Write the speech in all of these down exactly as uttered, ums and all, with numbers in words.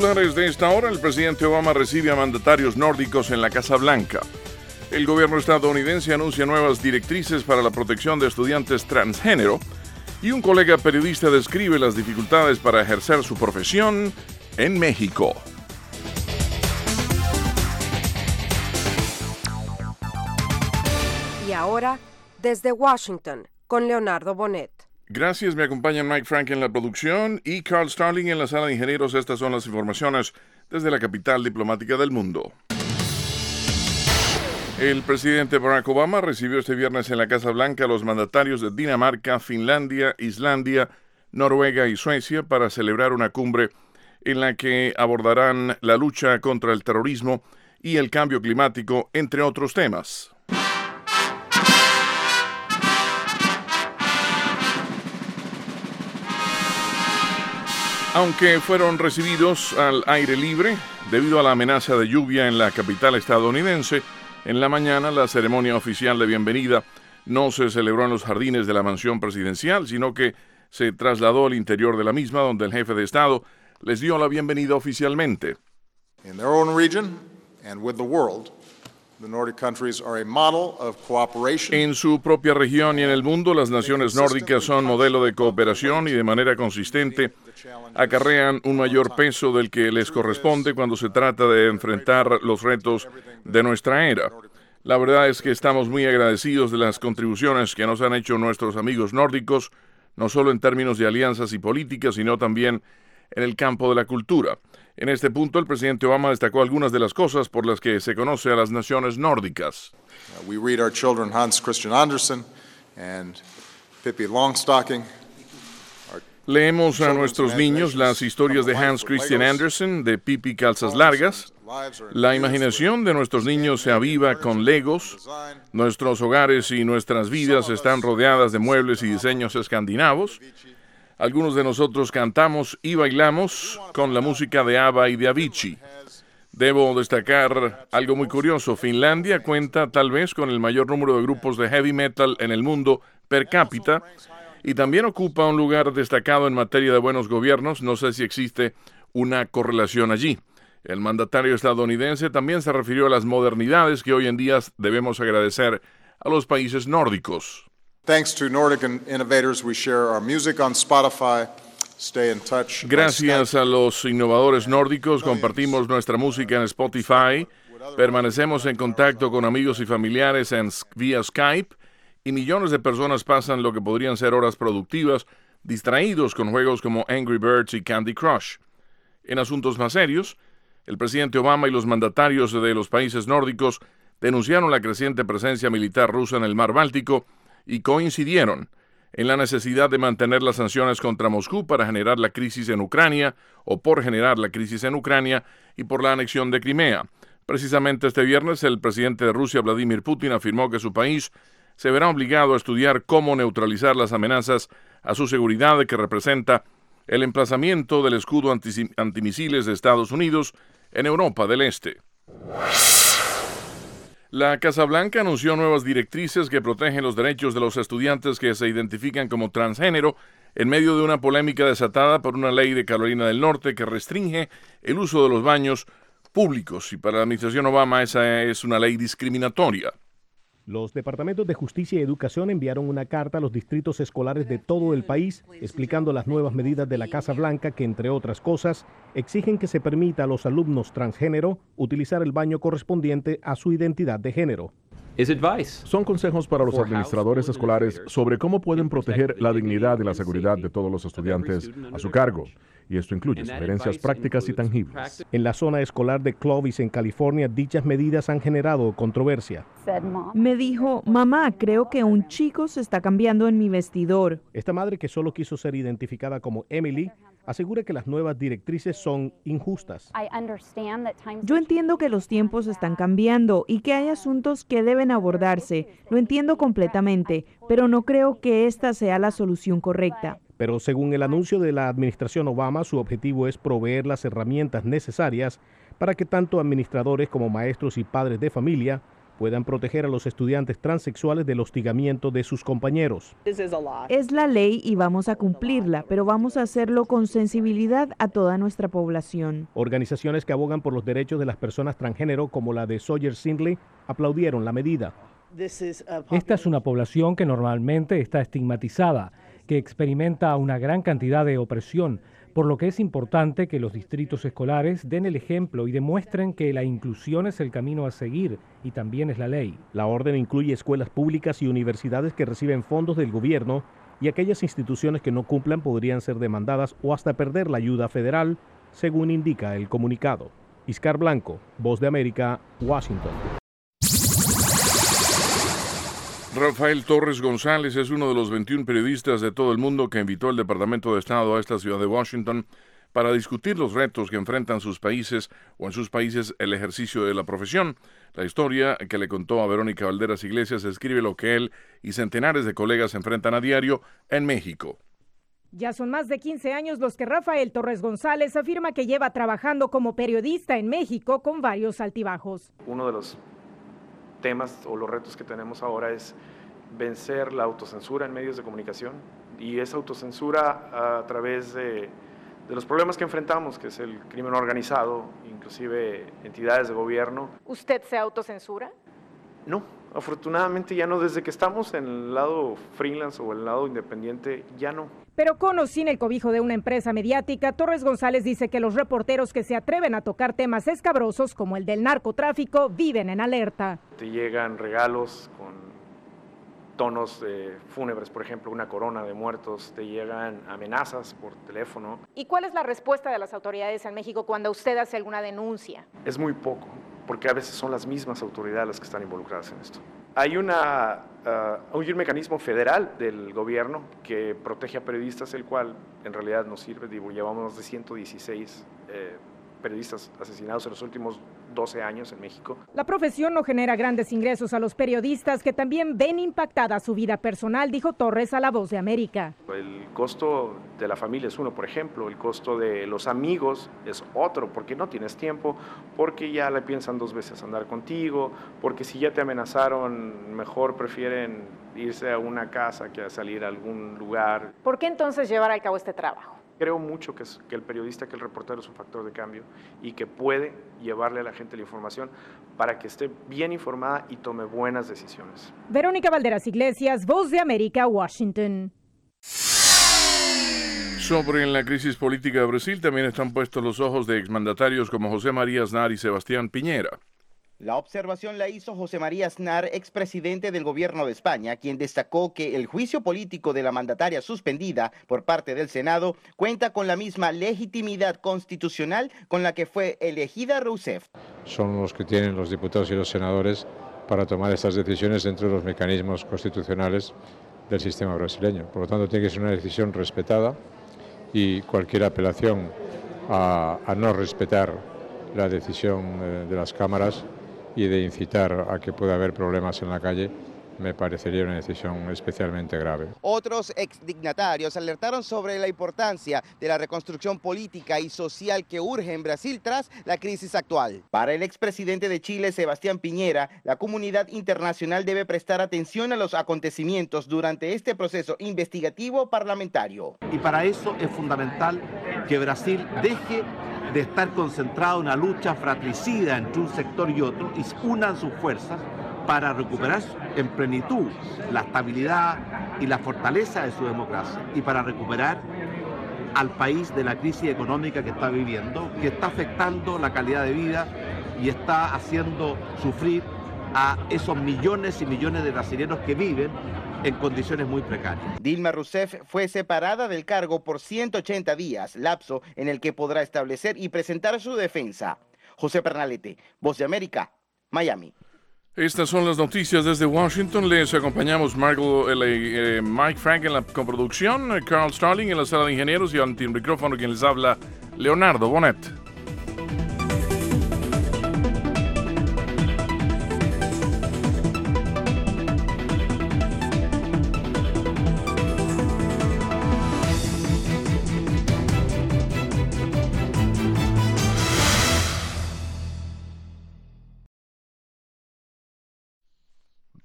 titulares de esta hora, el presidente Obama recibe a mandatarios nórdicos en la Casa Blanca. El gobierno estadounidense anuncia nuevas directrices para la protección de estudiantes transgénero y un colega periodista describe las dificultades para ejercer su profesión en México. Y ahora, desde Washington, con Leonardo Bonet. Gracias, me acompañan Mike Frank en la producción y Carl Starling en la sala de ingenieros. Estas son las informaciones desde la capital diplomática del mundo. El presidente Barack Obama recibió este viernes en la Casa Blanca a los mandatarios de Dinamarca, Finlandia, Islandia, Noruega y Suecia para celebrar una cumbre en la que abordarán la lucha contra el terrorismo y el cambio climático, entre otros temas. Aunque fueron recibidos al aire libre debido a la amenaza de lluvia en la capital estadounidense, en la mañana la ceremonia oficial de bienvenida no se celebró en los jardines de la mansión presidencial, sino que se trasladó al interior de la misma, donde el jefe de Estado les dio la bienvenida oficialmente. In their own region and with the world, the Nordic countries are a model of cooperation. En su propia región y en el mundo, las naciones nórdicas son modelo de cooperación y de manera consistente acarrean un mayor peso del que les corresponde cuando se trata de enfrentar los retos de nuestra era. La verdad es que estamos muy agradecidos de las contribuciones que nos han hecho nuestros amigos nórdicos, no solo en términos de alianzas y políticas, sino también en el campo de la cultura. En este punto, el presidente Obama destacó algunas de las cosas por las que se conoce a las naciones nórdicas. Uh, we read our children Hans Christian Andersen and Pippi Longstocking. Leemos a nuestros niños las historias de Hans Christian Andersen, de Pippi Calzas Largas. La imaginación de nuestros niños se aviva con legos. Nuestros hogares y nuestras vidas están rodeadas de muebles y diseños escandinavos. Algunos de nosotros cantamos y bailamos con la música de ABBA y de Avicii. Debo destacar algo muy curioso. Finlandia cuenta tal vez con el mayor número de grupos de heavy metal en el mundo per cápita y también ocupa un lugar destacado en materia de buenos gobiernos. No sé si existe una correlación allí. El mandatario estadounidense también se refirió a las modernidades que hoy en día debemos agradecer a los países nórdicos. Thanks to Nordic innovators, we share our music on Spotify. Stay in touch. Gracias a los innovadores nórdicos, compartimos nuestra música en Spotify, permanecemos en contacto con amigos y familiares en, vía Skype, y millones de personas pasan lo que podrían ser horas productivas, distraídos con juegos como Angry Birds y Candy Crush. En asuntos más serios, el presidente Obama y los mandatarios de los países nórdicos denunciaron la creciente presencia militar rusa en el mar Báltico y coincidieron en la necesidad de mantener las sanciones contra Moscú para generar la crisis en Ucrania o por generar la crisis en Ucrania y por la anexión de Crimea. Precisamente este viernes, el presidente de Rusia, Vladimir Putin, afirmó que su país se verá obligado a estudiar cómo neutralizar las amenazas a su seguridad que representa el emplazamiento del escudo anti- antimisiles de Estados Unidos en Europa del Este. La Casa Blanca anunció nuevas directrices que protegen los derechos de los estudiantes que se identifican como transgénero en medio de una polémica desatada por una ley de Carolina del Norte que restringe el uso de los baños públicos. Y para la administración Obama esa es una ley discriminatoria. Los departamentos de Justicia y Educación enviaron una carta a los distritos escolares de todo el país explicando las nuevas medidas de la Casa Blanca que, entre otras cosas, exigen que se permita a los alumnos transgénero utilizar el baño correspondiente a su identidad de género. Son consejos para los administradores escolares sobre cómo pueden proteger la dignidad y la seguridad de todos los estudiantes a su cargo. Y esto incluye sugerencias prácticas y tangibles. En la zona escolar de Clovis, en California, dichas medidas han generado controversia. Me dijo, mamá, creo que un chico se está cambiando en mi vestidor. Esta madre, que solo quiso ser identificada como Emily, asegura que las nuevas directrices son injustas. Yo entiendo que los tiempos están cambiando y que hay asuntos que deben abordarse. Lo entiendo completamente, pero no creo que esta sea la solución correcta. Pero según el anuncio de la administración Obama, su objetivo es proveer las herramientas necesarias para que tanto administradores como maestros y padres de familia puedan proteger a los estudiantes transexuales del hostigamiento de sus compañeros. Es la ley y vamos a cumplirla, pero vamos a hacerlo con sensibilidad a toda nuestra población. Organizaciones que abogan por los derechos de las personas transgénero, como la de Sawyer Sindley, aplaudieron la medida. Esta es una población que normalmente está estigmatizada, que experimenta una gran cantidad de opresión, por lo que es importante que los distritos escolares den el ejemplo y demuestren que la inclusión es el camino a seguir y también es la ley. La orden incluye escuelas públicas y universidades que reciben fondos del gobierno, y aquellas instituciones que no cumplan podrían ser demandadas o hasta perder la ayuda federal, según indica el comunicado. Iscar Blanco, Voz de América, Washington. Rafael Torres González es uno de los veintiún periodistas de todo el mundo que invitó el Departamento de Estado a esta ciudad de Washington para discutir los retos que enfrentan sus países o en sus países el ejercicio de la profesión. La historia que le contó a Verónica Valderas Iglesias escribe lo que él y centenares de colegas enfrentan a diario en México. Ya son más de quince años los que Rafael Torres González afirma que lleva trabajando como periodista en México con varios altibajos. Uno de los temas o los retos que tenemos ahora es vencer la autocensura en medios de comunicación, y esa autocensura a través de, de los problemas que enfrentamos, que es el crimen organizado, inclusive entidades de gobierno. ¿Usted se autocensura? No, afortunadamente ya no. Desde que estamos en el lado freelance o el lado independiente, ya no. Pero con o sin el cobijo de una empresa mediática, Torres González dice que los reporteros que se atreven a tocar temas escabrosos como el del narcotráfico viven en alerta. Te llegan regalos con tonos eh, fúnebres, por ejemplo, una corona de muertos, te llegan amenazas por teléfono. ¿Y cuál es la respuesta de las autoridades en México cuando usted hace alguna denuncia? Es muy poco, porque a veces son las mismas autoridades las que están involucradas en esto. Hay, una, uh, hay un mecanismo federal del gobierno que protege a periodistas, el cual en realidad nos sirve. Digo, llevamos más de ciento dieciséis eh, periodistas asesinados en los últimos doce años en México. La profesión no genera grandes ingresos a los periodistas, que también ven impactada su vida personal, dijo Torres a La Voz de América. El costo de la familia es uno, por ejemplo, el costo de los amigos es otro, porque no tienes tiempo, porque ya le piensan dos veces andar contigo, porque si ya te amenazaron, mejor prefieren irse a una casa que a salir a algún lugar. ¿Por qué entonces llevar a cabo este trabajo? Creo mucho que, es, que el periodista, que el reportero es un factor de cambio y que puede llevarle a la gente la información para que esté bien informada y tome buenas decisiones. Verónica Valderas Iglesias, Voz de América, Washington. Sobre la crisis política de Brasil también están puestos los ojos de exmandatarios como José María Aznar y Sebastián Piñera. La observación la hizo José María Aznar, expresidente del gobierno de España, quien destacó que el juicio político de la mandataria suspendida por parte del Senado cuenta con la misma legitimidad constitucional con la que fue elegida Rousseff. Son los que tienen los diputados y los senadores para tomar estas decisiones dentro de los mecanismos constitucionales del sistema brasileño. Por lo tanto, tiene que ser una decisión respetada, y cualquier apelación a, a no respetar la decisión de, de las cámaras y de incitar a que pueda haber problemas en la calle, me parecería una decisión especialmente grave. Otros exdignatarios alertaron sobre la importancia de la reconstrucción política y social que urge en Brasil tras la crisis actual. Para el expresidente de Chile, Sebastián Piñera, la comunidad internacional debe prestar atención a los acontecimientos durante este proceso investigativo parlamentario. Y para eso es fundamental que Brasil deje de estar concentrado en una lucha fratricida entre un sector y otro y unan sus fuerzas para recuperar en plenitud la estabilidad y la fortaleza de su democracia, y para recuperar al país de la crisis económica que está viviendo, que está afectando la calidad de vida y está haciendo sufrir a esos millones y millones de brasileños que viven en condiciones muy precarias. Dilma Rousseff fue separada del cargo por ciento ochenta días, lapso en el que podrá establecer y presentar su defensa. José Pernalete, Voz de América, Miami. Estas son las noticias desde Washington. Les acompañamos Margo, eh, eh, Mike Frank en la coproducción, eh, Carl Starling en la sala de ingenieros y ante el micrófono quien les habla, Leonardo Bonet.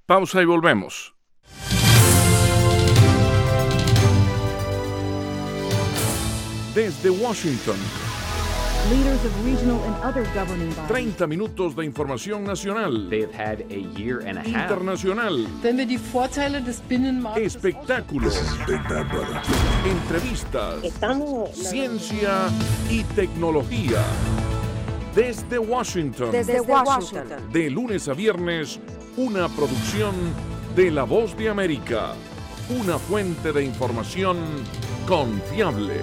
Pausa y volvemos. Desde Washington, leaders of regional and other governing bodies. treinta minutos de información nacional, They have had a year and a half. internacional, Wenn wir die Vorteile des Binnenmarktes espectáculos, entrevistas, Estamos... ciencia y tecnología. Desde Washington, Desde Washington, de lunes a viernes, una producción de La Voz de América, una fuente de información confiable.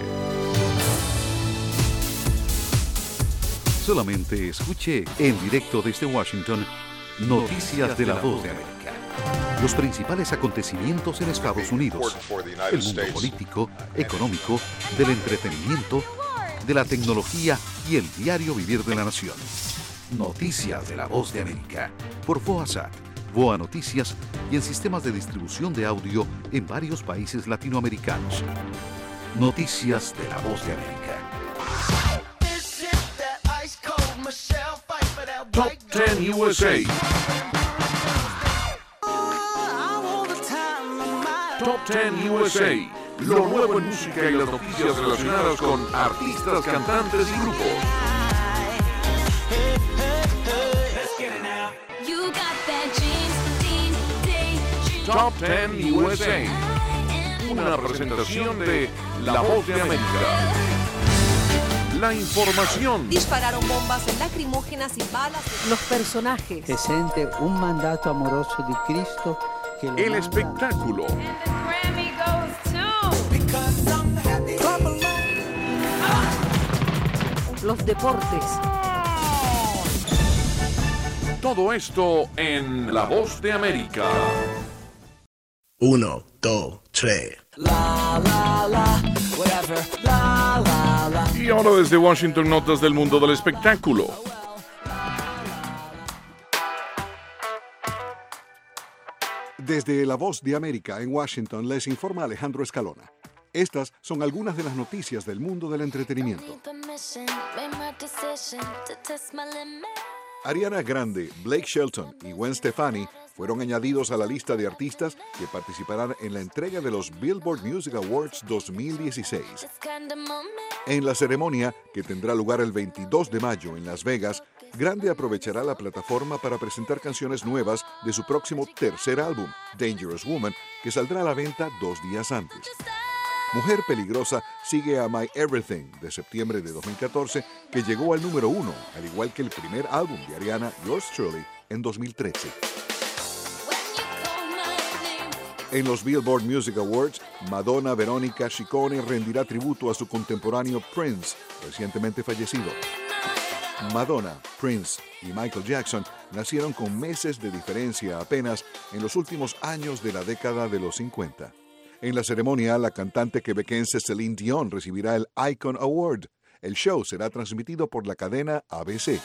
Solamente escuche en directo desde Washington Noticias de La Voz de América. Los principales acontecimientos en Estados Unidos, el mundo político, económico, del entretenimiento, de la tecnología y el diario vivir de la nación. Noticias de La Voz de América, por VOASAT, VOA Noticias y en sistemas de distribución de audio en varios países latinoamericanos. Noticias de La Voz de América. Top diez U S A. Top diez U S A. Lo nuevo en música y las noticias relacionadas con artistas, cantantes y grupos. Top diez U S A. Una presentación de La Voz de América. La información. Dispararon bombas lacrimógenas y balas. Los personajes. Se siente un mandato amoroso de Cristo. Que lo El manda. espectáculo. Los deportes. Todo esto en La Voz de América. Uno, dos, tres. La, la, la, whatever. La, la, la. Y ahora desde Washington, notas del mundo del espectáculo. Desde La Voz de América en Washington les informa Alejandro Escalona. Estas son algunas de las noticias del mundo del entretenimiento. Ariana Grande, Blake Shelton y Gwen Stefani fueron añadidos a la lista de artistas que participarán en la entrega de los Billboard Music Awards dos mil dieciséis. En la ceremonia, que tendrá lugar el veintidós de mayo en Las Vegas, Grande aprovechará la plataforma para presentar canciones nuevas de su próximo tercer álbum, Dangerous Woman, que saldrá a la venta dos días antes. Mujer Peligrosa sigue a My Everything de septiembre de dos mil catorce, que llegó al número uno, al igual que el primer álbum de Ariana, Yours Truly, en dos mil trece. En los Billboard Music Awards, Madonna Verónica Ciccone rendirá tributo a su contemporáneo Prince, recientemente fallecido. Madonna, Prince y Michael Jackson nacieron con meses de diferencia apenas en los últimos años de la década de los cincuenta. En la ceremonia, la cantante quebequense Celine Dion recibirá el Icon Award. El show será transmitido por la cadena A B C.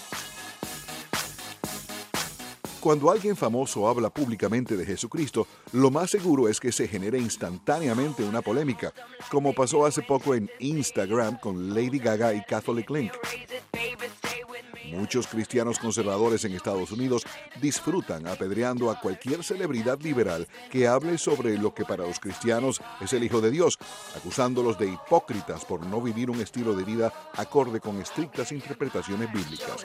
Cuando alguien famoso habla públicamente de Jesucristo, lo más seguro es que se genere instantáneamente una polémica, como pasó hace poco en Instagram con Lady Gaga y Catholic Link. Muchos cristianos conservadores en Estados Unidos disfrutan apedreando a cualquier celebridad liberal que hable sobre lo que para los cristianos es el Hijo de Dios, acusándolos de hipócritas por no vivir un estilo de vida acorde con estrictas interpretaciones bíblicas.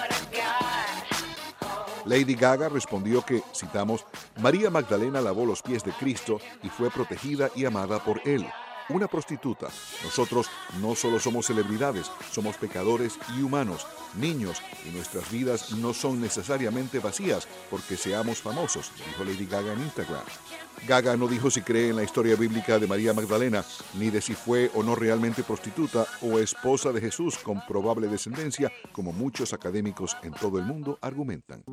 Lady Gaga respondió que, citamos, María Magdalena lavó los pies de Cristo y fue protegida y amada por él. Una prostituta. Nosotros no solo somos celebridades, somos pecadores y humanos, niños, y nuestras vidas no son necesariamente vacías porque seamos famosos, dijo Lady Gaga en Instagram. Gaga no dijo si cree en la historia bíblica de María Magdalena, ni de si fue o no realmente prostituta o esposa de Jesús con probable descendencia, como muchos académicos en todo el mundo argumentan.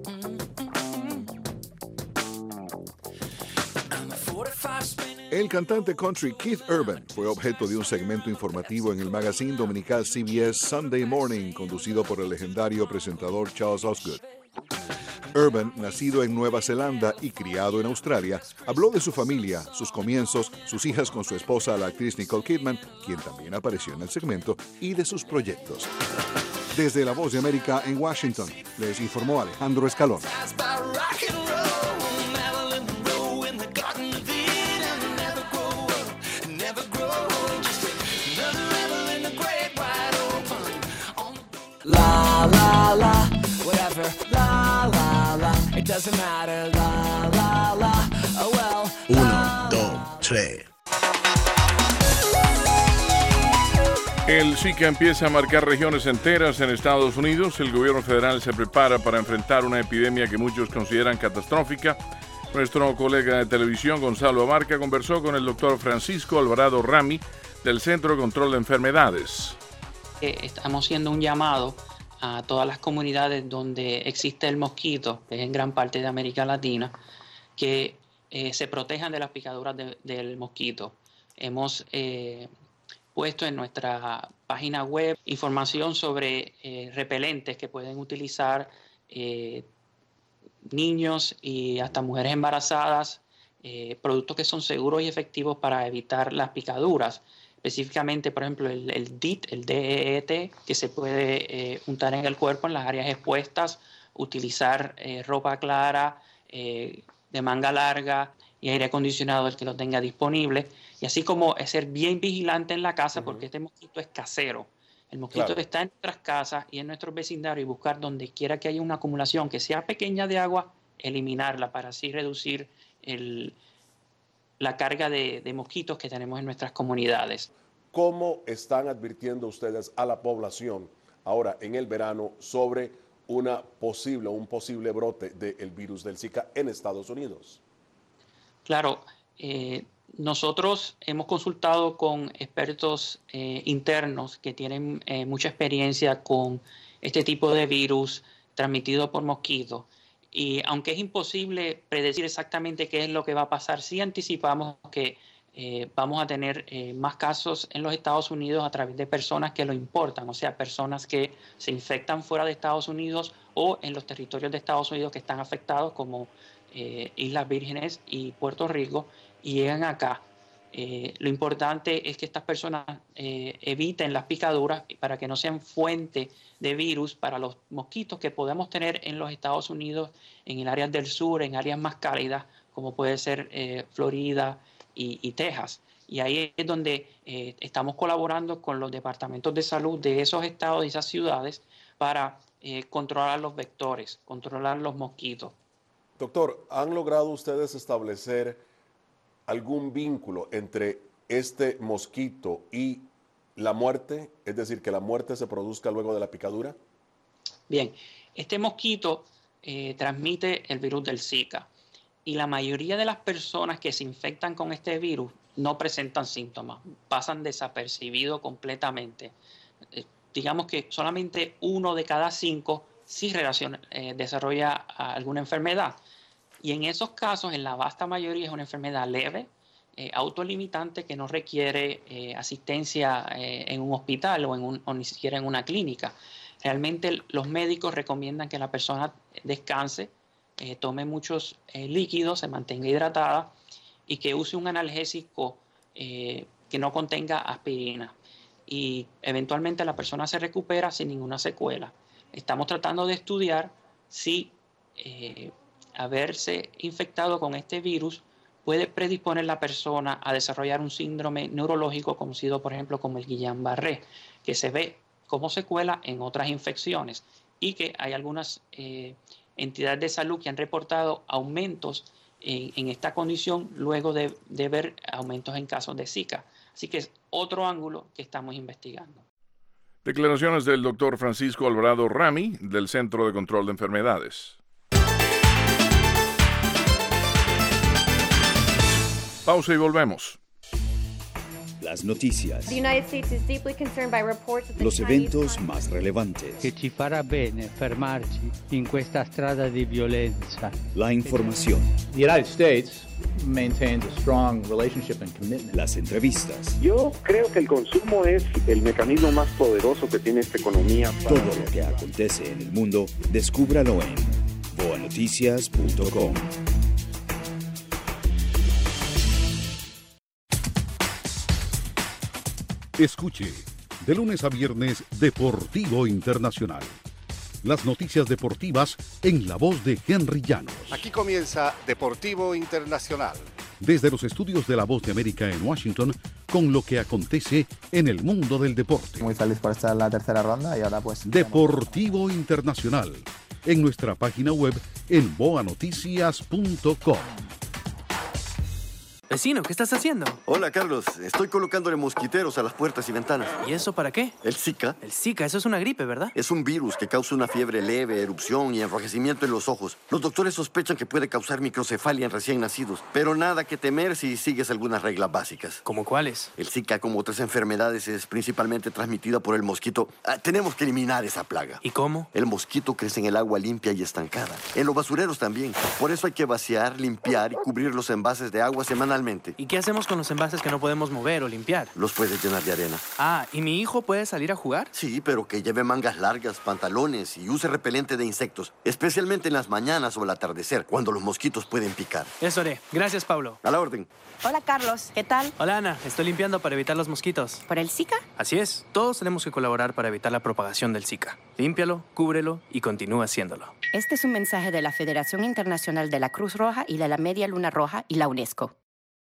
El cantante country Keith Urban fue objeto de un segmento informativo en el magazine dominical C B S Sunday Morning, conducido por el legendario presentador Charles Osgood. Urban, nacido en Nueva Zelanda y criado en Australia, habló de su familia, sus comienzos, sus hijas con su esposa, la actriz Nicole Kidman, quien también apareció en el segmento, y de sus proyectos. Desde La Voz de América en Washington, les informó Alejandro Escalona. doesn't matter. La, la, la, oh well. Uno, dos, tres. El Zika empieza a marcar regiones enteras en Estados Unidos. El gobierno federal se prepara para enfrentar una epidemia que muchos consideran catastrófica. Nuestro colega de televisión, Gonzalo Abarca, conversó con el doctor Francisco Alvarado Rami del Centro de Control de Enfermedades. Estamos haciendo un llamado a todas las comunidades donde existe el mosquito, que es en gran parte de América Latina, que eh, se protejan de las picaduras de, del mosquito. Hemos eh, puesto en nuestra página web información sobre eh, repelentes que pueden utilizar eh, niños y hasta mujeres embarazadas, eh, productos que son seguros y efectivos para evitar las picaduras. Específicamente, por ejemplo, el, el D E E T, el D E E T, que se puede eh, untar en el cuerpo en las áreas expuestas, utilizar eh, ropa clara, eh, de manga larga y aire acondicionado el que lo tenga disponible. Y así como es ser bien vigilante en la casa, uh-huh. porque este mosquito es casero. El mosquito claro. está en nuestras casas y en nuestros vecindarios y buscar donde quiera que haya una acumulación que sea pequeña de agua, eliminarla para así reducir el, la carga de, de mosquitos que tenemos en nuestras comunidades. ¿Cómo están advirtiendo ustedes a la población ahora en el verano sobre una posible, un posible brote del virus del Zika en Estados Unidos? Claro, eh, nosotros hemos consultado con expertos eh, internos que tienen eh, mucha experiencia con este tipo de virus transmitido por mosquitos. Y aunque es imposible predecir exactamente qué es lo que va a pasar, sí anticipamos que eh, vamos a tener eh, más casos en los Estados Unidos a través de personas que lo importan, o sea, personas que se infectan fuera de Estados Unidos o en los territorios de Estados Unidos que están afectados, como eh, Islas Vírgenes y Puerto Rico, y llegan acá. Eh, lo importante es que estas personas eh, eviten las picaduras para que no sean fuente de virus para los mosquitos que podemos tener en los Estados Unidos, en el área del sur, en áreas más cálidas, como puede ser eh, Florida y, y Texas. Y ahí es donde eh, estamos colaborando con los departamentos de salud de esos estados y esas ciudades para eh, controlar los vectores, controlar los mosquitos. Doctor, ¿han logrado ustedes establecer algún vínculo entre este mosquito y la muerte? Es decir, que la muerte se produzca luego de la picadura. Bien, este mosquito eh, transmite el virus del Zika y la mayoría de las personas que se infectan con este virus no presentan síntomas, pasan desapercibidos completamente. Eh, digamos que solamente uno de cada cinco sí relaciona, eh, desarrolla alguna enfermedad. Y en esos casos, en la vasta mayoría, es una enfermedad leve, eh, autolimitante, que no requiere eh, asistencia eh, en un hospital o, en un, o ni siquiera en una clínica. Realmente los médicos recomiendan que la persona descanse, eh, tome muchos eh, líquidos, se mantenga hidratada y que use un analgésico eh, que no contenga aspirina. Y eventualmente la persona se recupera sin ninguna secuela. Estamos tratando de estudiar si Eh, haberse infectado con este virus puede predisponer a la persona a desarrollar un síndrome neurológico conocido, por ejemplo, como el Guillain-Barré, que se ve como secuela en otras infecciones y que hay algunas eh, entidades de salud que han reportado aumentos en, en esta condición luego de, de ver aumentos en casos de Zika. Así que es otro ángulo que estamos investigando. Declaraciones del doctor Francisco Alvarado Rami del Centro de Control de Enfermedades. Pausa y volvemos. Las noticias. Los eventos más relevantes. Che ci farà bene fermarci in questa strada di violenza. La información. The United States maintains a strong relationship and commitment. Las entrevistas. Yo creo que el consumo es el mecanismo más poderoso que tiene esta economía. Para... Todo lo que acontece en el mundo, descúbralo en boa noticias punto com. Escuche, de lunes a viernes, Deportivo Internacional. Las noticias deportivas en la voz de Henry Llanos. Aquí comienza Deportivo Internacional. Desde los estudios de La Voz de América en Washington, con lo que acontece en el mundo del deporte. Muy feliz por estar en la tercera ronda y ahora pues... Deportivo Internacional, en nuestra página web en boa noticias punto com. Vecino, ¿qué estás haciendo? Hola, Carlos. Estoy colocándole mosquiteros a las puertas y ventanas. ¿Y eso para qué? El Zika. El Zika, eso es una gripe, ¿verdad? Es un virus que causa una fiebre leve, erupción y enrojecimiento en los ojos. Los doctores sospechan que puede causar microcefalia en recién nacidos, pero nada que temer si sigues algunas reglas básicas. ¿Cómo cuáles? El Zika, como otras enfermedades, es principalmente transmitida por el mosquito. Ah, tenemos que eliminar esa plaga. ¿Y cómo? El mosquito crece en el agua limpia y estancada. En los basureros también. Por eso hay que vaciar, limpiar y cubrir los envases de agua semanalmente. ¿Y qué hacemos con los envases que no podemos mover o limpiar? Los puedes llenar de arena. Ah, ¿y mi hijo puede salir a jugar? Sí, pero que lleve mangas largas, pantalones y use repelente de insectos, especialmente en las mañanas o al atardecer, cuando los mosquitos pueden picar. Eso haré. Gracias, Pablo. A la orden. Hola, Carlos. ¿Qué tal? Hola, Ana. Estoy limpiando para evitar los mosquitos. ¿Por el Zika? Así es. Todos tenemos que colaborar para evitar la propagación del Zika. Límpialo, cúbrelo y continúa haciéndolo. Este es un mensaje de la Federación Internacional de la Cruz Roja y de la Media Luna Roja y la UNESCO.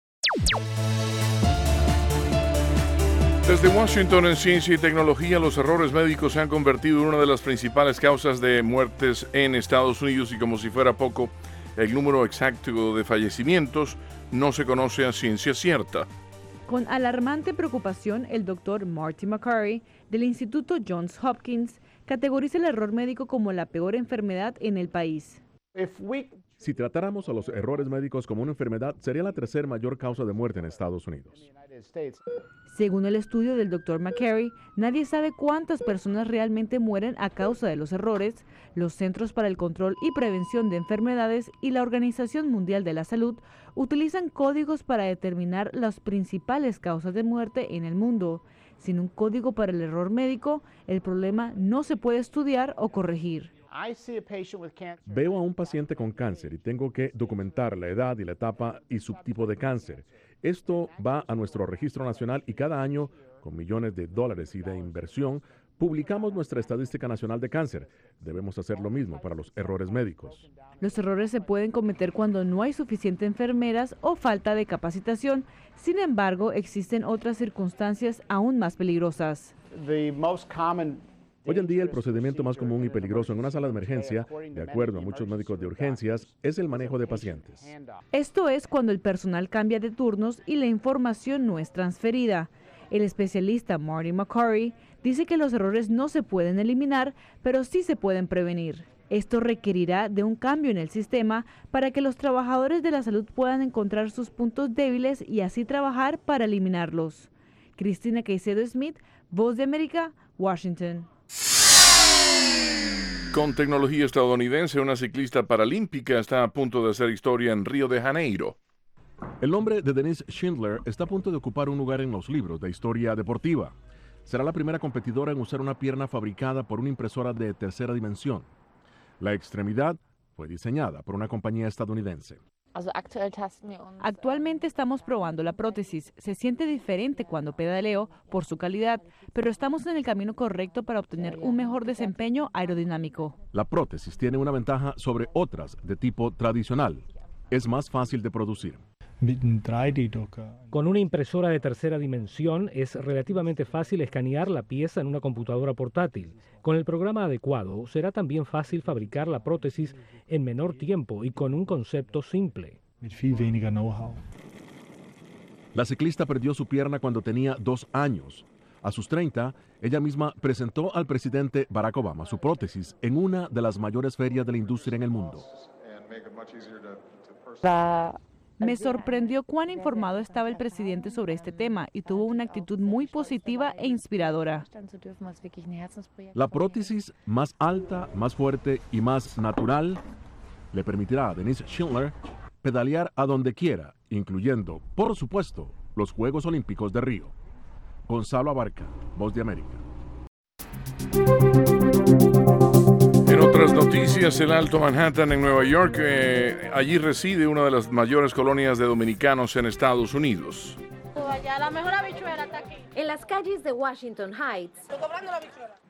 Desde Washington, en Ciencia y Tecnología, los errores médicos se han convertido en una de las principales causas de muertes en Estados Unidos y, como si fuera poco, el número exacto de fallecimientos no se conoce a ciencia cierta. Con alarmante preocupación, el doctor Marty Makary, del Instituto Johns Hopkins, categoriza el error médico como la peor enfermedad en el país. Si tratáramos a los errores médicos como una enfermedad, sería la tercera mayor causa de muerte en Estados Unidos. Según el estudio del doctor Makary, nadie sabe cuántas personas realmente mueren a causa de los errores. Los Centros para el Control y Prevención de Enfermedades y la Organización Mundial de la Salud utilizan códigos para determinar las principales causas de muerte en el mundo. Sin un código para el error médico, el problema no se puede estudiar o corregir. Veo a un paciente con cáncer y tengo que documentar la edad y la etapa y subtipo de cáncer. Esto va a nuestro registro nacional y cada año, con millones de dólares y de inversión, publicamos nuestra estadística nacional de cáncer. Debemos hacer lo mismo para los errores médicos. Los errores se pueden cometer cuando no hay suficientes enfermeras o falta de capacitación. Sin embargo, existen otras circunstancias aún más peligrosas. Hoy en día, el procedimiento más común y peligroso en una sala de emergencia, de acuerdo a muchos médicos de urgencias, es el manejo de pacientes. Esto es cuando el personal cambia de turnos y la información no es transferida. El especialista Marty Makary dice que los errores no se pueden eliminar, pero sí se pueden prevenir. Esto requerirá de un cambio en el sistema para que los trabajadores de la salud puedan encontrar sus puntos débiles y así trabajar para eliminarlos. Cristina Caicedo Smith, Voz de América, Washington. Con tecnología estadounidense, una ciclista paralímpica está a punto de hacer historia en Río de Janeiro. El nombre de Denise Schindler está a punto de ocupar un lugar en los libros de historia deportiva. Será la primera competidora en usar una pierna fabricada por una impresora de tercera dimensión. La extremidad fue diseñada por una compañía estadounidense. Actualmente estamos probando la prótesis. Se siente diferente cuando pedaleo por su calidad, pero estamos en el camino correcto para obtener un mejor desempeño aerodinámico. La prótesis tiene una ventaja sobre otras de tipo tradicional. Es más fácil de producir. Con una impresora de tercera dimensión es relativamente fácil escanear la pieza en una computadora portátil. Con el programa adecuado será también fácil fabricar la prótesis en menor tiempo y con un concepto simple. La ciclista perdió su pierna cuando tenía dos años. A sus treinta, ella misma presentó al presidente Barack Obama su prótesis en una de las mayores ferias de la industria en el mundo. Me sorprendió cuán informado estaba el presidente sobre este tema y tuvo una actitud muy positiva e inspiradora. La prótesis más alta, más fuerte y más natural le permitirá a Denise Schindler pedalear a donde quiera, incluyendo, por supuesto, los Juegos Olímpicos de Río. Gonzalo Abarca, Voz de América. En otras noticias, el Alto Manhattan en Nueva York, eh, allí reside una de las mayores colonias de dominicanos en Estados Unidos. La mejor habichuela está aquí. En las calles de Washington Heights,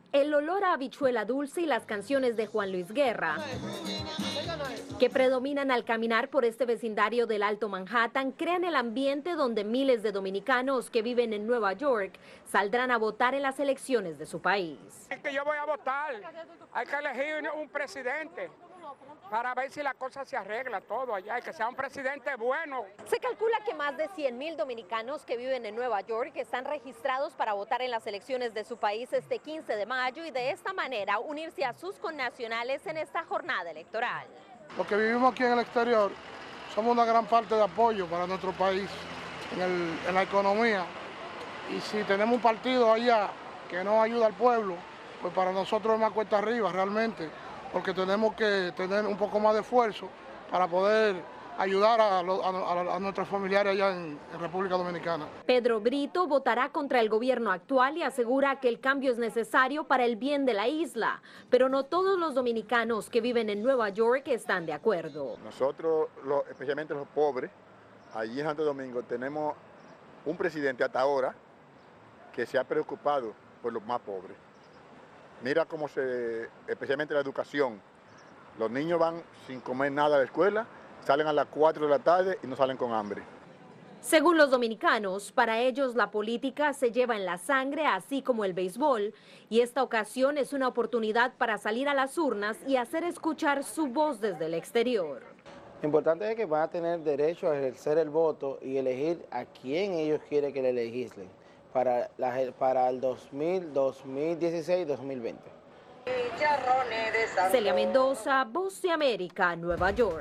El olor a habichuela dulce y las canciones de Juan Luis Guerra, que predominan al caminar por este vecindario del Alto Manhattan, crean el ambiente donde miles de dominicanos que viven en Nueva York saldrán a votar en las elecciones de su país. Es que yo voy a votar, hay que elegir un presidente para ver si la cosa se arregla todo allá y que sea un presidente bueno. Se calcula que más de cien mil dominicanos que viven en Nueva York están registrados para votar en las elecciones de su país este quince de mayo y de esta manera unirse a sus connacionales en esta jornada electoral. Los que vivimos aquí en el exterior somos una gran parte de apoyo para nuestro país en, el, en la economía, y si tenemos un partido allá que no ayuda al pueblo, pues para nosotros es más cuesta arriba realmente, porque tenemos que tener un poco más de esfuerzo para poder ayudar a, lo, a, a nuestros familiares allá en, en República Dominicana. Pedro Brito votará contra el gobierno actual y asegura que el cambio es necesario para el bien de la isla, pero no todos los dominicanos que viven en Nueva York están de acuerdo. Nosotros, lo, especialmente los pobres, allí en Santo Domingo tenemos un presidente hasta ahora que se ha preocupado por los más pobres. Mira cómo se, especialmente la educación, los niños van sin comer nada a la escuela, salen a las cuatro de la tarde y no salen con hambre. Según los dominicanos, para ellos la política se lleva en la sangre, así como el béisbol, y esta ocasión es una oportunidad para salir a las urnas y hacer escuchar su voz desde el exterior. Lo importante es que van a tener derecho a ejercer el voto y elegir a quién ellos quieren que le legislen para, la, para el dos mil, dos mil dieciséis, dos mil veinte. Celia Mendoza, Voz de América, Nueva York.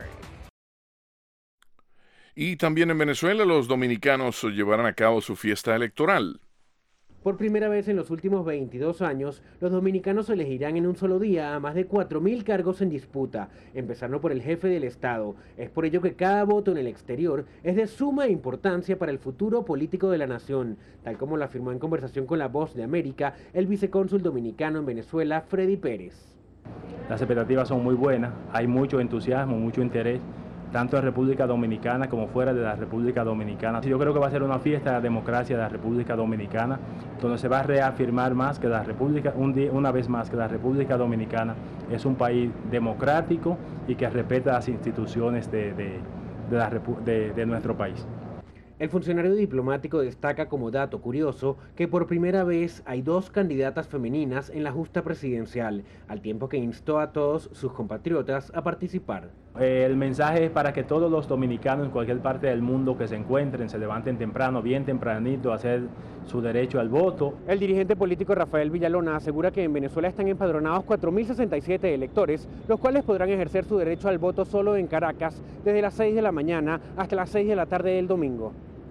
Y también en Venezuela los dominicanos llevarán a cabo su fiesta electoral. Por primera vez en los últimos veintidós años, los dominicanos elegirán en un solo día a más de cuatro mil cargos en disputa, empezando por el jefe del Estado. Es por ello que cada voto en el exterior es de suma importancia para el futuro político de la nación, tal como lo afirmó en conversación con La Voz de América el vicecónsul dominicano en Venezuela, Freddy Pérez. Las expectativas son muy buenas, hay mucho entusiasmo, mucho interés, tanto en República Dominicana como fuera de la República Dominicana. Yo creo que va a ser una fiesta de la democracia de la República Dominicana, donde se va a reafirmar más que la República, un día, una vez más que la República Dominicana es un país democrático y que respeta las instituciones de, de, de, la, de, de nuestro país. El funcionario diplomático destaca como dato curioso que por primera vez hay dos candidatas femeninas en la justa presidencial, al tiempo que instó a todos sus compatriotas a participar. El mensaje es para que todos los dominicanos en cualquier parte del mundo que se encuentren, se levanten temprano, bien tempranito, a hacer su derecho al voto. El dirigente político Rafael Villalona asegura que en Venezuela están empadronados cuatro mil sesenta y siete electores, los cuales podrán ejercer su derecho al voto solo en Caracas desde las seis de la mañana hasta las seis de la tarde del domingo.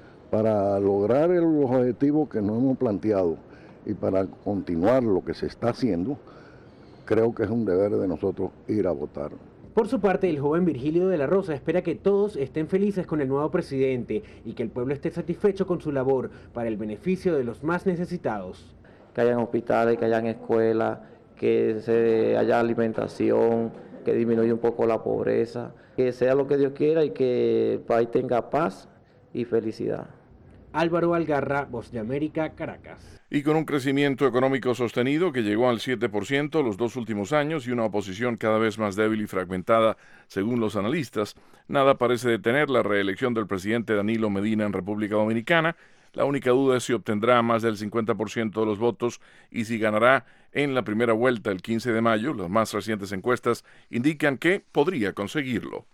Para lograr los objetivos que nos hemos planteado y para continuar lo que se está haciendo, creo que es un deber de nosotros ir a votar. Por su parte, el joven Virgilio de la Rosa espera que todos estén felices con el nuevo presidente y que el pueblo esté satisfecho con su labor para el beneficio de los más necesitados. Que hayan hospitales, que hayan escuelas, que se haya alimentación, que disminuya un poco la pobreza, que sea lo que Dios quiera y que el país tenga paz y felicidad. Álvaro Algarra, Voz de América, Caracas. Y con un crecimiento económico sostenido que llegó al siete por ciento los dos últimos años y una oposición cada vez más débil y fragmentada, según los analistas, nada parece detener la reelección del presidente Danilo Medina en República Dominicana. La única duda es si obtendrá más del cincuenta por ciento de los votos y si ganará en la primera vuelta el quince de mayo. Las más recientes encuestas indican que podría conseguirlo.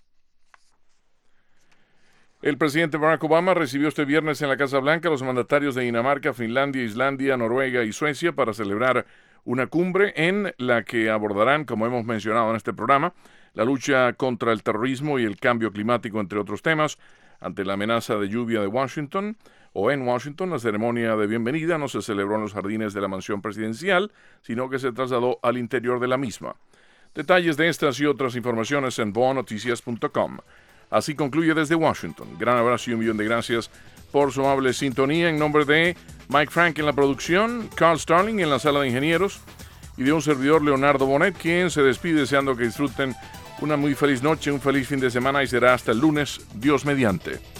El presidente Barack Obama recibió este viernes en la Casa Blanca a los mandatarios de Dinamarca, Finlandia, Islandia, Noruega y Suecia para celebrar una cumbre en la que abordarán, como hemos mencionado en este programa, la lucha contra el terrorismo y el cambio climático, entre otros temas. Ante la amenaza de lluvia de Washington, o en Washington, la ceremonia de bienvenida no se celebró en los jardines de la mansión presidencial, sino que se trasladó al interior de la misma. Detalles de estas y otras informaciones en boa noticias punto com. Así concluye desde Washington. Gran abrazo y un millón de gracias por su amable sintonía. En nombre de Mike Frank en la producción, Carl Starling en la sala de ingenieros y de un servidor Leonardo Bonet, quien se despide deseando que disfruten una muy feliz noche, un feliz fin de semana y será hasta el lunes, Dios mediante.